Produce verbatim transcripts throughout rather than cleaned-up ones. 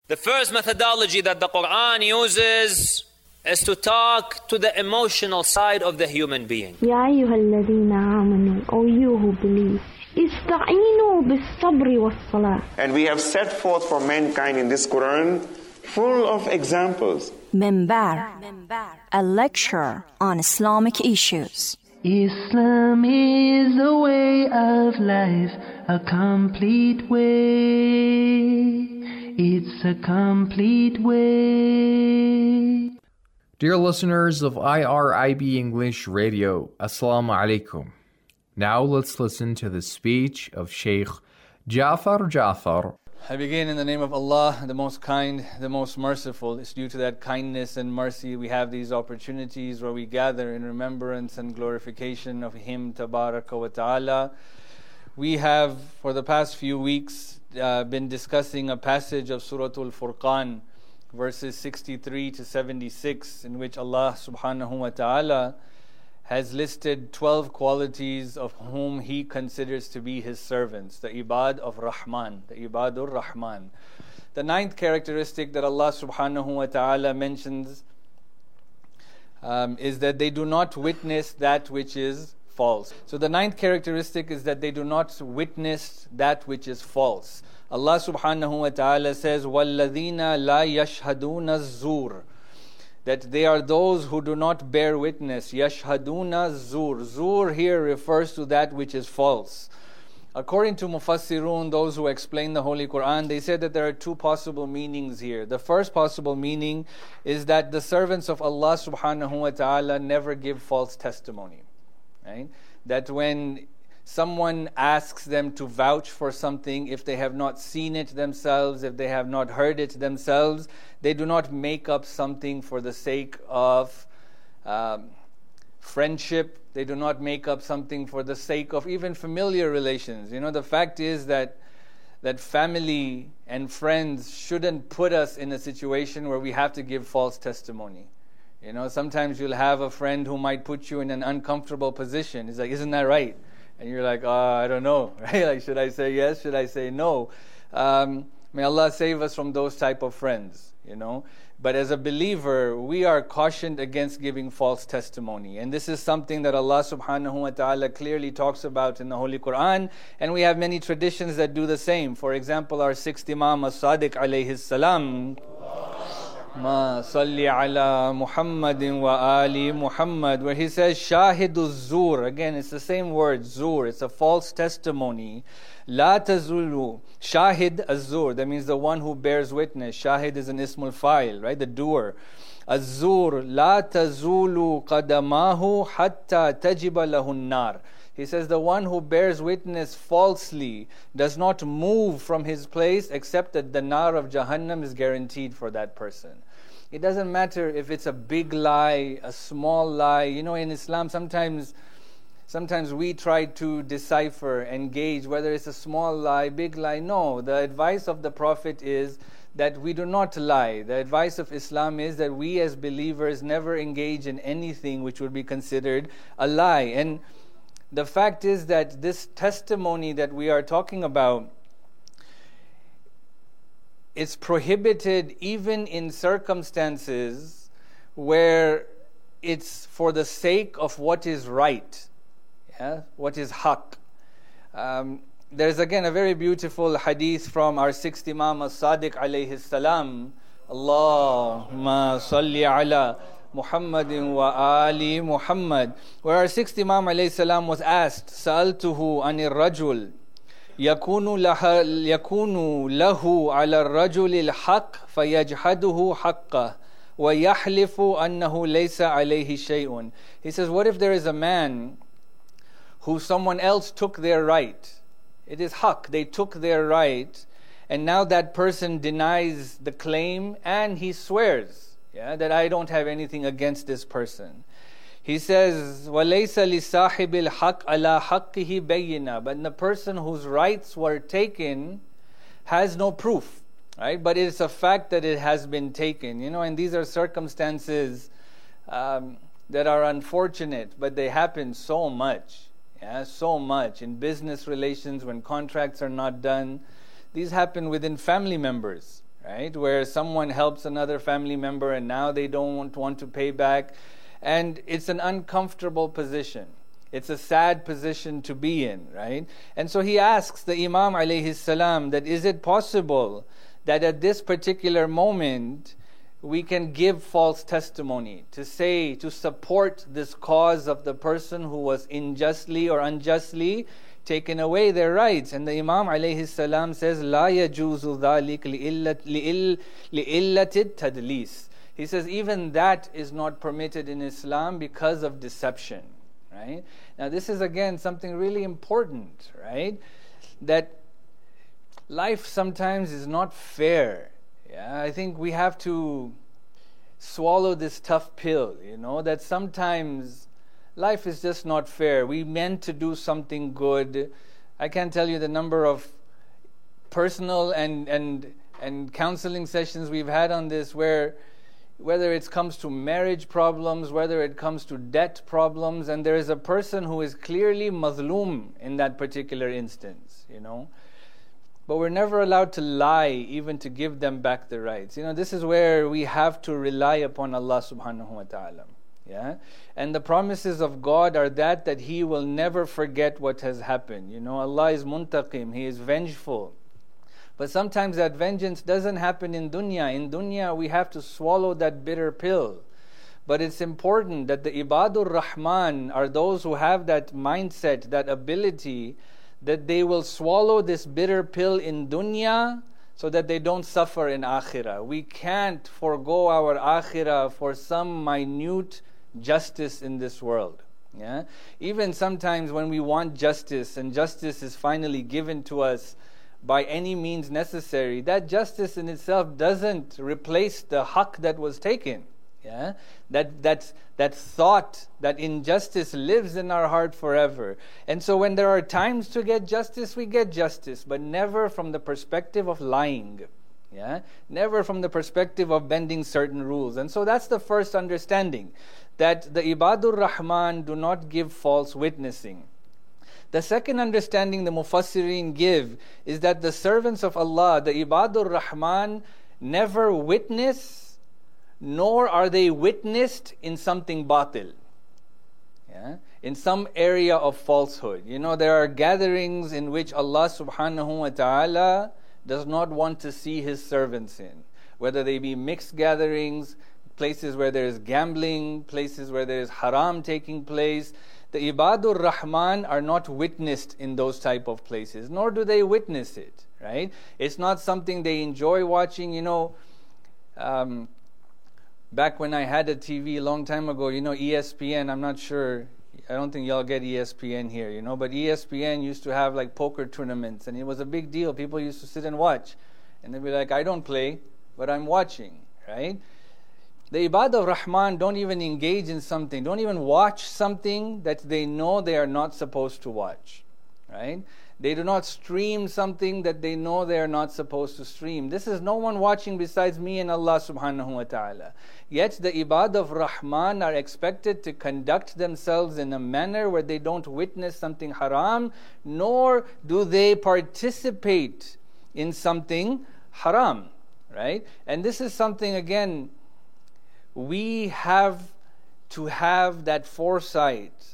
The first methodology that the Quran uses is to talk to the emotional side of the human being. يا أيها الذين آمنوا, O you who believe, استعينوا بالصبر والصلاة. And we have set forth for mankind in this Quran full of examples. Minbar, a lecture on Islamic issues. Islam is a way of life, a complete way. It's a complete way. Dear listeners of I R I B English Radio, Assalamu alaikum. Now let's listen to the speech of Sheikh Jafar Jafar. I begin in the name of Allah, the most kind, the most merciful. It's due to that kindness and mercy we have these opportunities where we gather in remembrance and glorification of Him, Tabaraka wa Ta'ala. We have, for the past few weeks, uh, been discussing a passage of Surah Al-Furqan, verses sixty-three to seventy-six, in which Allah subhanahu wa ta'ala has listed twelve qualities of whom He considers to be His servants, the Ibad of Rahman, the Ibadur Rahman. The ninth characteristic that Allah subhanahu wa ta'ala mentions um, is that they do not witness that which is false. So the ninth characteristic is that they do not witness that which is false. Allah subhanahu wa ta'ala says, وَالَّذِينَ لَا يَشْهَدُونَ الزُّورِ, that they are those who do not bear witness. Yashhaduna zur. Zur here refers to that which is false. According to Mufassirun, those who explain the Holy Quran, they said that there are two possible meanings here. The first possible meaning is that the servants of Allah subhanahu wa ta'ala never give false testimony. Right? That when someone asks them to vouch for something, if they have not seen it themselves, if they have not heard it themselves, they do not make up something for the sake of um, friendship. They do not make up something for the sake of even familiar relations. You know, the fact is that that family and friends shouldn't put us in a situation where we have to give false testimony. You know, sometimes you'll have a friend who might put you in an uncomfortable position. He's like, isn't that right? And you're like, oh, I don't know, right? Like, should I say yes? Should I say no? Um, may Allah save us from those type of friends, you know. But as a believer, we are cautioned against giving false testimony. And this is something that Allah subhanahu wa ta'ala clearly talks about in the Holy Quran. And we have many traditions that do the same. For example, our sixth Imam As-Sadiq alayhi salam, Ma salli ala Muhammadin wa ali Muhammad, where he says Shahidu zur. Again, it's the same word, zur. It's a false testimony. La tazulu. Shahid az-zur. That means the one who bears witness. Shahid is an ismul fa'il, right? The doer. Az-zur. La tazulu qadamahu hatta tajiba lahun nar. He says the one who bears witness falsely does not move from his place except that the nar of Jahannam is guaranteed for that person. It doesn't matter if it's a big lie, a small lie. You know, in Islam sometimes sometimes we try to decipher and gauge whether it's a small lie, big lie. No, the advice of the Prophet is that we do not lie. The advice of Islam is that we as believers never engage in anything which would be considered a lie. And the fact is that this testimony that we are talking about, it's prohibited even in circumstances where it's for the sake of what is right, yeah, what is haqq. Um, there's again a very beautiful hadith from our sixth Imam As-Sadiq alayhi salam, Allahumma salli ala Muhammadin wa ali Muhammad, where our sixth Imam alayhi salam was asked, Sa'altuhu anir rajul yakunu laha yakunu lahu ala ar-rajuli al-haqq fayajhaduhu haqqah wa yahlifu annahu laysa alayhi shay'un. He says, what if there is a man who someone else took their right? It is haqq, they took their right, and now that person denies the claim and he swears, yeah, that I don't have anything against this person. He says, وَلَيْسَ لِصَاحِبِ الْحَقِّ عَلَى حَقِّهِ بَيِّنَةٌ. But the person whose rights were taken has no proof, right? But it's a fact that it has been taken, you know. And these are circumstances um, that are unfortunate, but they happen so much, yeah, so much in business relations when contracts are not done. These happen within family members. right? Where someone helps another family member and now they don't want, want to pay back. And it's an uncomfortable position. It's a sad position to be in, right? And so he asks the Imam alayhi salam that is it possible that at this particular moment we can give false testimony, to say, to support this cause of the person who was unjustly or unjustly taken away their rights. And the Imam alayhi salam says, لا يجوز ذلك لإلة التدليس. He says even that is not permitted in Islam because of deception, right? Now this is again something really important, right? That life sometimes is not fair. Yeah, I think we have to swallow this tough pill, you know, that sometimes life is just not fair. We meant to do something good. I can't tell you the number of personal and and and counseling sessions we've had on this, where whether it comes to marriage problems, whether it comes to debt problems, and there is a person who is clearly mazloom in that particular instance, you know. But we're never allowed to lie even to give them back their rights. You know, this is where we have to rely upon Allah subhanahu wa ta'ala. Yeah? And the promises of God are that, that He will never forget what has happened. You know, Allah is muntaqim, He is vengeful. But sometimes that vengeance doesn't happen in dunya. In dunya we have to swallow that bitter pill. But it's important that the Ibadur Rahman are those who have that mindset, that ability, that they will swallow this bitter pill in dunya so that they don't suffer in akhirah. We can't forego our akhirah for some minute justice in this world. Yeah? Even sometimes when we want justice and justice is finally given to us by any means necessary, that justice in itself doesn't replace the haqq that was taken. Yeah, that that that thought, that injustice lives in our heart forever. And so when there are times to get justice, we get justice, but never from the perspective of lying. Yeah, never from the perspective of bending certain rules. And so that's the first understanding, that the Ibadur Rahman do not give false witnessing. The second understanding the Mufassirin give is that the servants of Allah, the Ibadur Rahman, never witness, nor are they witnessed in something batil, yeah? in some area of falsehood. You know, there are gatherings in which Allah subhanahu wa ta'ala does not want to see His servants in, whether they be mixed gatherings, places where there is gambling, places where there is haram taking place. The Ibadur Rahman are not witnessed in those type of places, nor do they witness it, right? It's not something they enjoy watching. You know, um, back when I had a T V a long time ago, you know, E S P N, I'm not sure, I don't think y'all get E S P N here, you know, but E S P N used to have like poker tournaments, and it was a big deal. People used to sit and watch, and they'd be like, I don't play, but I'm watching, right? The Ibadur Rahman don't even engage in something, don't even watch something that they know they are not supposed to watch, right? They do not stream something that they know they are not supposed to stream. This is no one watching besides me and Allah subhanahu wa ta'ala. Yet the Ibad of Rahman are expected to conduct themselves in a manner where they don't witness something haram, nor do they participate in something haram, right? And this is something, again, we have to have that foresight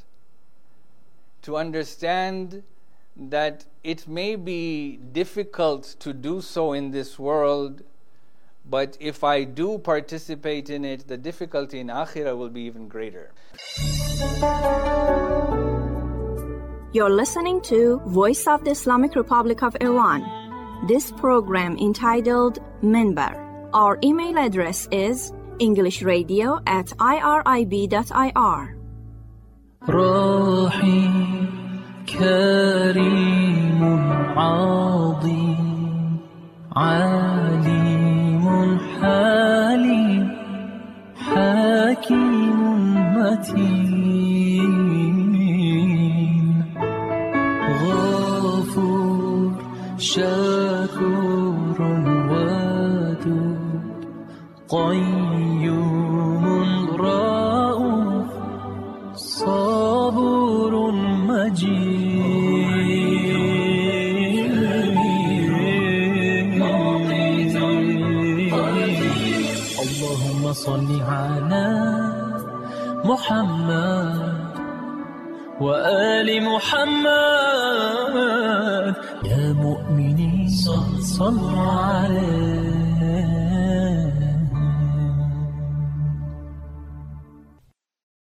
to understand that it may be difficult to do so in this world, but if I do participate in it, the difficulty in akhirah will be even greater. You're listening to Voice of the Islamic Republic of Iran. This program entitled Minbar. Our email address is englishradio at irib dot ir. كريم عظيم عليم حليم حكيم متين غفور شكور ودود قيوم رؤوف صبور مجيد اللهم صل على محمد وآل محمد. يا مؤمنين صلوا